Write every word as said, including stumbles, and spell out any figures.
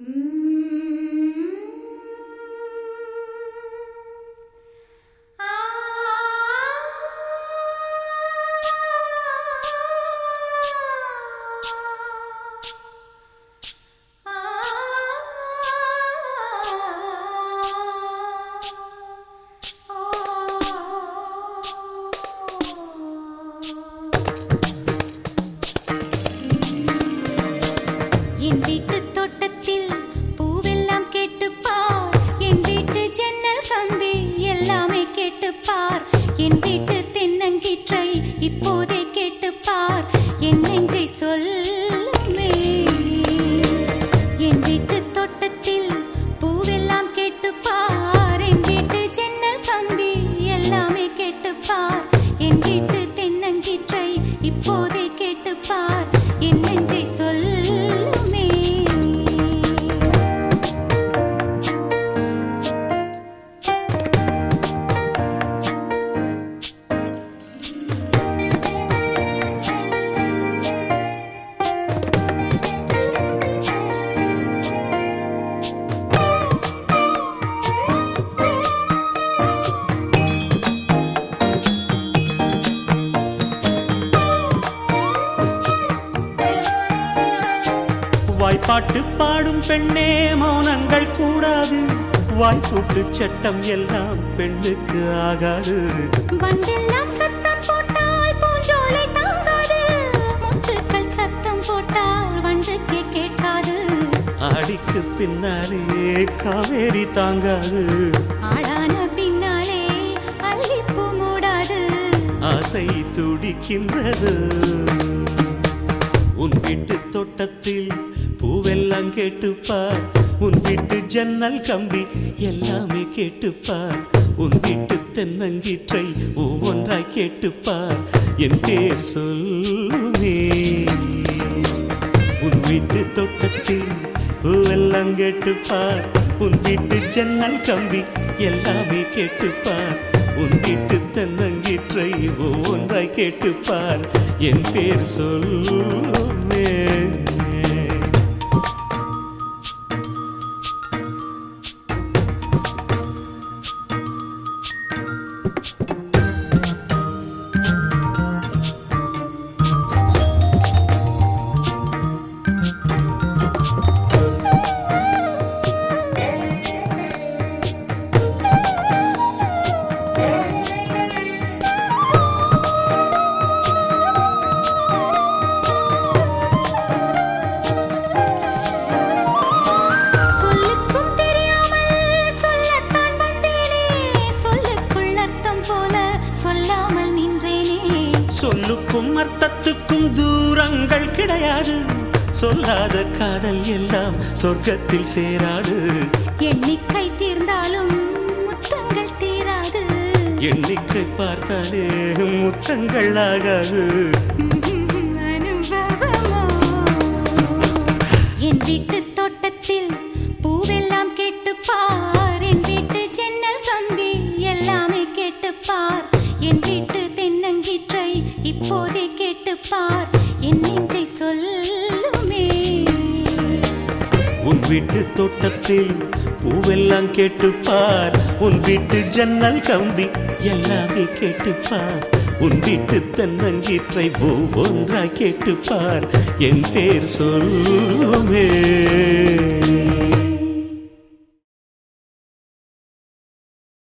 இப்போதே கேட்டுப் பார் என் நெஞ்சை சொல்லுமே. என் வீட்டு தோட்டத்தில் பூவெல்லாம் கேட்டுப் பார், என் வீட்டு ஜன்னல் கம்பி எல்லாமே கேட்டுப் பார், என் வீட்டு தென்னங்கீற்றை இப்போதே கேட்டுப் பார் என் நெஞ்சை சொல்லுமே. வாய்ப்பாட்டு பாடும் பெண்ணே மௌனங்கள் கூடாது, வாய்ப்பூட்டு சட்டம் எல்லாம் பெண்ணுக்கு ஆகாது. வண்டெல்லாம் சத்தம் போட்டால் பூஞ்சோலை தாங்காது, முட்டுக்கள் சத்தம் போட்டால் வண்டுக்கே கேட்காது. ஆடிக்கு பின்னாலே காவேரி தாங்காது, ஆளான பின்னாலே அல்லிப்பூ மூடாது. ஆசை துடிக்கின்றது உன் வீட்டு தோட்டத்தில் பூவெல்லாம் கேட்டுப்பார், உன் வீட்டு ஜன்னல் கம்பி எல்லாமே கேட்டுப்பார், உன் வீட்டு தென்னங்கீற்றை ஒவ்வொன்றாய் கேட்டுப்பார் என் பேர் சொல்லுமே. உன் வீட்டு தோட்டத்தில் பூவெல்லாம் கேட்டுப்பார், உன் வீட்டு ஜன்னல் கம்பி எல்லாமே கேட்டுப்பார், உன் வீட்டு தென்னங்கீற்றை ஒவ்வொன்றாய் கேட்டுப்பார் என் பேர் சொல்லுமே. சொல்லுக்கும் அர்த்தத்துக்கும் தூரங்கள் கிடையாது, சொல்லாத காதல் எல்லாம் சொர்க்கத்தில் சேராது. எண்ணிக்கை தீர்ந்தாலும் முத்தங்கள் தீராது, எண்ணிக்கை பார்த்தாலே முத்தங்கள் ஆகாது. அனுபவமோ என் வீட்டு தோட்டத்தில் பூவெல்லாம் கேட்டுப்பார், என் வீட்டு ஜன்னல் கம்பி எல்லாமே கேட்டுப்பார், என் வீட்டு தென்னங்கீற்றை இப்போதே கேட்டுப்பார் என் நெஞ்சை சொல்லுமே. உன் வீட்டு தோட்டத்தில் பூவெல்லாம் கேட்டுப்பார், உன் வீட்டு ஜன்னல் கம்பி எல்லாமே கேட்டுப்பார், உன் வீட்டு தென்னங்கீற்றை ஒவ்வொன்றாய் கேட்டுப்பார் என் பேர் சொல்லுமே.